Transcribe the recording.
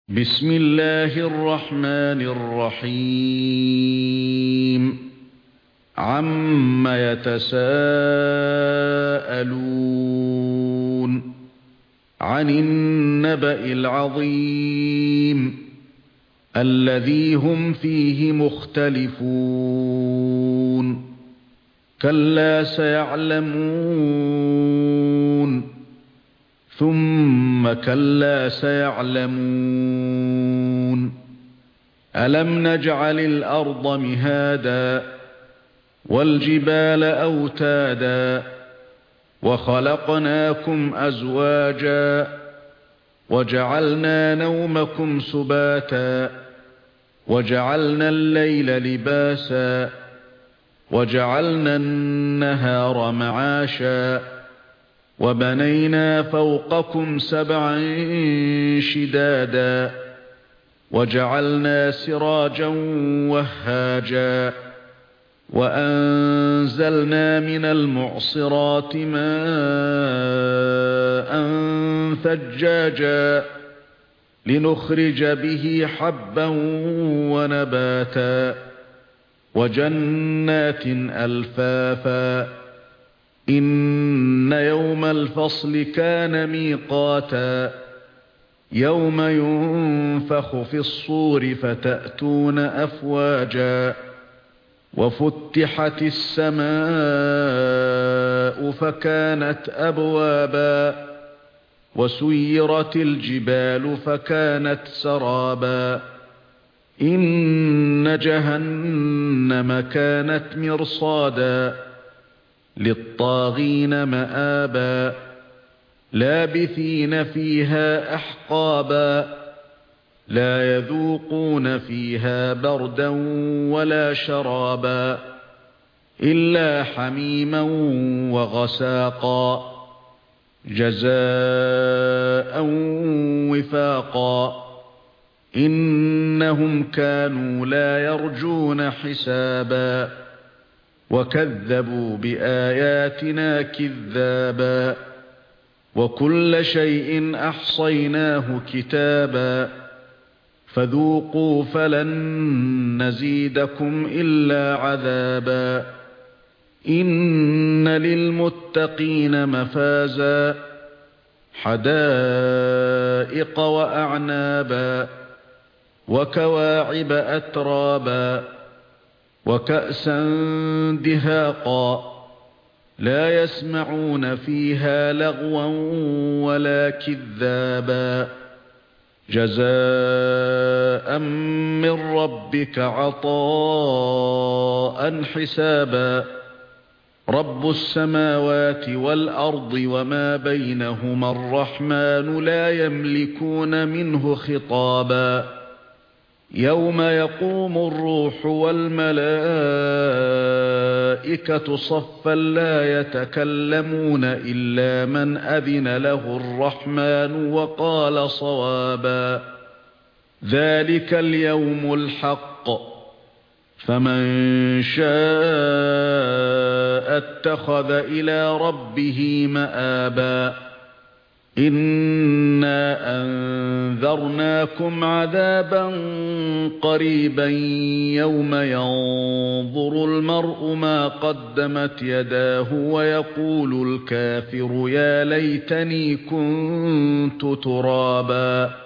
بسم الله الرحمن الرحيم عم يتساءلون عن النبأ العظيم الذي هم فيه مختلفون كلا سيعلمون ثم كلا سيعلمون ألم نجعل الأرض مهادا والجبال أوتادا وخلقناكم أزواجا وجعلنا نومكم سباتا وجعلنا الليل لباسا وجعلنا النهار معاشا وبنينا فوقكم سبعا شدادا وجعلنا سراجا وهاجا وأنزلنا من المعصرات ماء ثجاجا لنخرج به حبا ونباتا وجنات ألفافا إن يوم الفصل كان ميقاتا يوم ينفخ في الصور فتأتون أفواجا وفتحت السماء فكانت أبوابا وسيرت الجبال فكانت سرابا إن جهنم كانت مرصادا للطاغين مآبا لابثين فيها أحقابا لا يذوقون فيها بردا ولا شرابا إلا حميما وغساقا جزاء وفاقا إنهم كانوا لا يرجون حسابا وكذبوا بآياتنا كذابا وكل شيء أحصيناه كتابا فذوقوا فلن نزيدكم إلا عذابا إن للمتقين مفازا حدائق وأعنابا وكواعب أترابا وكأسا دهاقا لا يسمعون فيها لغوا ولا كذابا جزاء من ربك عطاء حسابا رب السماوات والأرض وما بينهما الرحمن لا يملكون منه خطابا يوم يقوم الروح والملائكة صفا لا يتكلمون إلا من أذن له الرحمن وقال صوابا ذلك اليوم الحق فمن شاء اتخذ إلى ربه مآبا إنا أنذرناكم عذابا قريبا يوم ينظر المرء ما قدمت يداه ويقول الكافر يا ليتني كنت ترابا